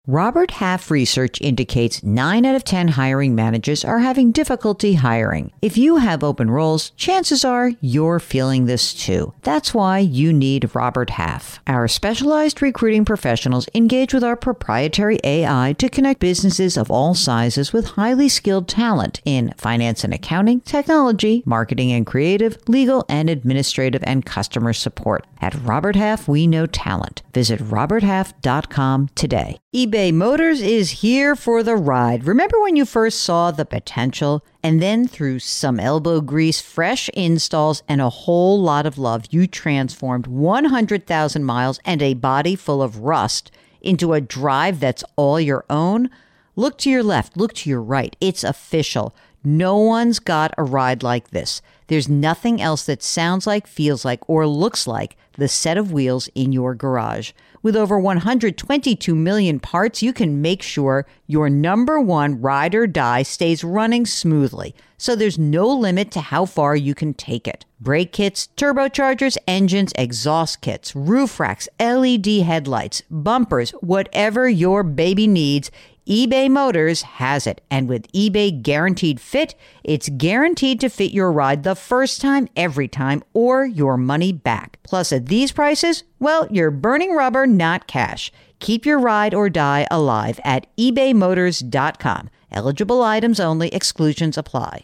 Robert Half research indicates 9 out of 10 hiring managers are having difficulty hiring. If you have open roles, chances are you're feeling this too. That's why you need Robert Half. Our specialized recruiting professionals engage with our proprietary AI to connect businesses of all sizes with highly skilled talent in finance and accounting, technology, marketing and creative, legal and administrative, and customer support. At Robert Half, we know talent. Visit roberthalf.com today. eBay Motors is here for the ride. Remember when you first saw the potential? And then through some elbow grease, fresh installs, and a whole lot of love, you transformed 100,000 miles and a body full of rust into a drive that's all your own? Look to your left, look to your right. It's official. No one's got a ride like this. There's nothing else that sounds like, feels like, or looks like the set of wheels in your garage. With over 122 million parts, you can make sure your number one ride or die stays running smoothly, so there's no limit to how far you can take it. Brake kits, turbochargers, engines, exhaust kits, roof racks, LED headlights, bumpers, whatever your baby needs, eBay Motors has it. And with eBay Guaranteed Fit, it's guaranteed to fit your ride the first time, every time, or your money back. Plus, at these prices, well, you're burning rubber, not cash. Keep your ride or die alive at ebaymotors.com. Eligible items only. Exclusions apply.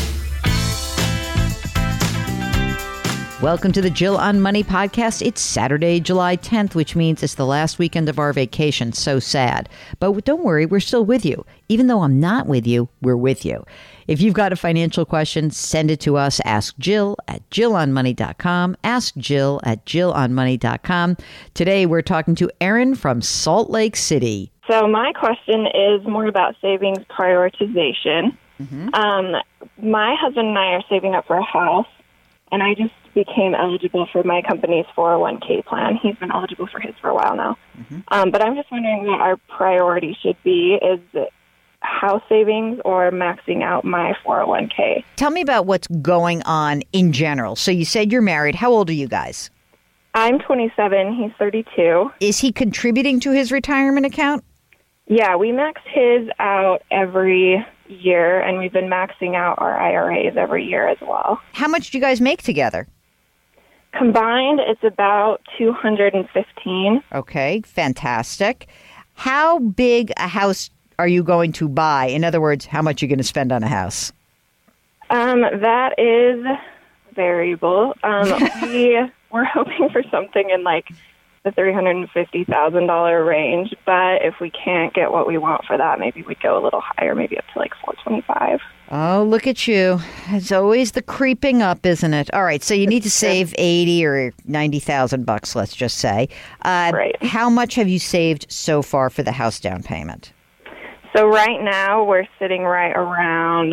Welcome to the Jill on Money podcast. It's Saturday, July 10th, which means it's the last weekend of our vacation. So sad. But don't worry, we're still with you. Even though I'm not with you, we're with you. If you've got a financial question, send it to us. Ask Jill at jillonmoney.com. Ask Jill at jillonmoney.com. Today, we're talking to Erin from Salt Lake City. So my question is more about savings prioritization. My husband and I are saving up for a house, and I just became eligible for my company's 401k plan. He's been eligible for his for a while now. But I'm just wondering what our priority should be. Is it house savings or maxing out my 401k? Tell me about what's going on in general. So you said you're married. How old are you guys? I'm 27. He's 32. Is he contributing to his retirement account? Yeah, we max his out every year, and we've been maxing out our IRAs every year as well. How much do you guys make together? Combined, it's about $215. Okay, fantastic. How big a house are you going to buy? In other words, how much are you going to spend on a house? That is variable. We're hoping for something in like the $350,000 range, but if we can't get what we want for that, maybe we'd go a little higher, maybe up to like $425. Oh, look at you. It's always the creeping up, isn't it? All right, so you need to save $80,000 or $90,000, let's just say. Right. How much have you saved so far for the house down payment? So right now we're sitting right around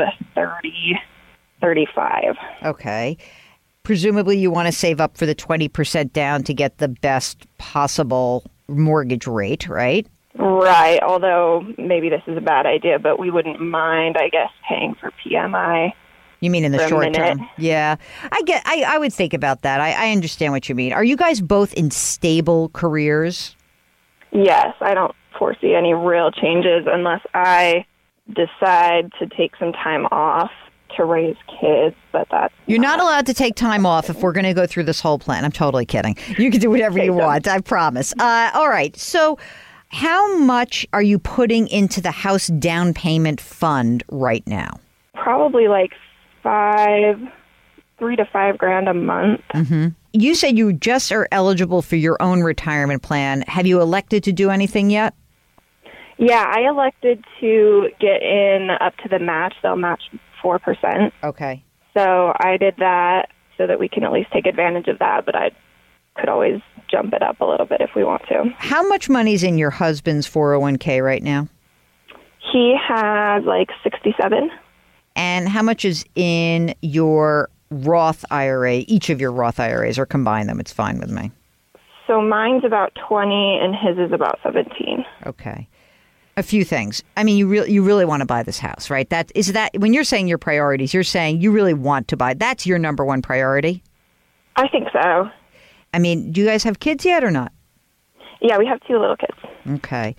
35. Okay. Presumably you want to save up for the 20% down to get the best possible mortgage rate, right? Right, although maybe this is a bad idea, but we wouldn't mind, I guess, paying for PMI. You mean in the short term? Yeah. I would think about that. I understand what you mean. Are you guys both in stable careers? Yes, I don't foresee any real changes unless I decide to take some time off to raise kids, but that's You're not allowed to take time off if we're going to go through this whole plan. I'm totally kidding. You can do whatever you want, I promise. All right, so how much are you putting into the house down payment fund right now? Probably like $3,000 to $5,000 a month. You said you just are eligible for your own retirement plan. Have you elected to do anything yet? Yeah, I elected to get in up to the match. They'll match 4%. Okay. So I did that so that we can at least take advantage of that, but I could always jump it up a little bit if we want to. How much money's in your husband's 401k right now? He has like 67. And how much is in your Roth IRA, each of your Roth IRAs, or combine them? It's fine with me. So mine's about 20 and his is about 17. Okay. A few things. I mean, you really want to buy this house, right? That when you're saying your priorities, you're saying you really want to buy. That's your number one priority? I think so. I mean, do you guys have kids yet or not? Yeah, we have 2 little kids. Okay.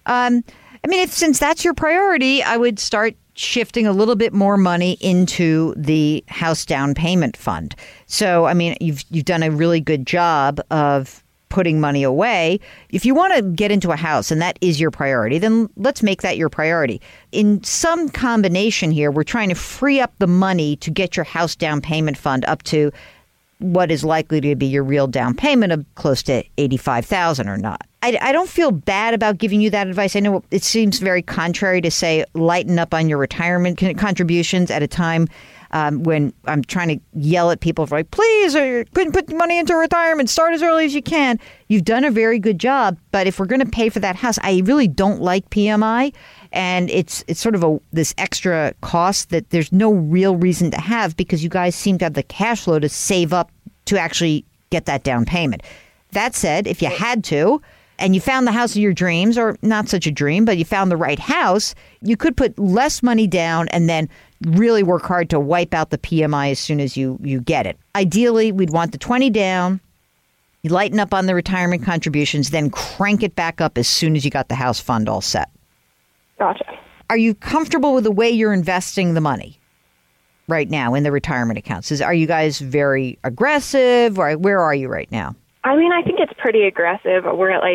Since that's your priority, I would start shifting a little bit more money into the house down payment fund. So, you've done a really good job of putting money away. If you want to get into a house and that is your priority, then let's make that your priority. In some combination here, we're trying to free up the money to get your house down payment fund up to what is likely to be your real down payment of close to $85,000 or not. I don't feel bad about giving you that advice. I know it seems very contrary to say lighten up on your retirement contributions at a time when I'm trying to yell at people for please, put money into retirement, start as early as you can. You've done a very good job. But if we're going to pay for that house, I really don't like PMI. And it's sort of this extra cost that there's no real reason to have because you guys seem to have the cash flow to save up to actually get that down payment. That said, if you had to, and you found the house of your dreams, or not such a dream, but you found the right house, you could put less money down and then really work hard to wipe out the PMI as soon as you get it. Ideally, we'd want the 20 down, you lighten up on the retirement contributions, then crank it back up as soon as you got the house fund all set. Gotcha. Are you comfortable with the way you're investing the money right now in the retirement accounts? Are you guys very aggressive, or where are you right now? I think it's pretty aggressive. We're at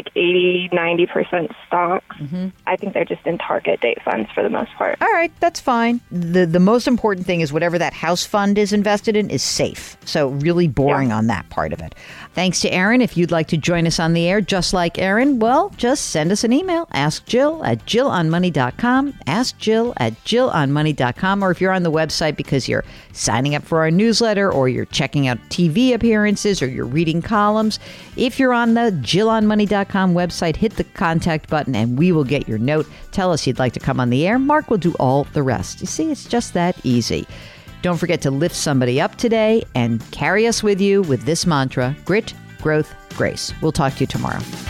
80-90% stocks. Mm-hmm. I think they're just in target date funds for the most part. All right, that's fine. The most important thing is whatever that house fund is invested in is safe. So really boring on that part of it. Thanks to Erin. If you'd like to join us on the air just like Erin, well, just send us an email. Ask Jill at JillOnMoney.com. Ask Jill at JillOnMoney.com. Or if you're on the website because you're signing up for our newsletter or you're checking out TV appearances or you're reading columns, if you're on the JillOnMoney.com website, hit the contact button and we will get your note. Tell us you'd like to come on the air. Mark will do all the rest. You see, it's just that easy. Don't forget to lift somebody up today and carry us with you with this mantra: grit, growth, grace. We'll talk to you tomorrow.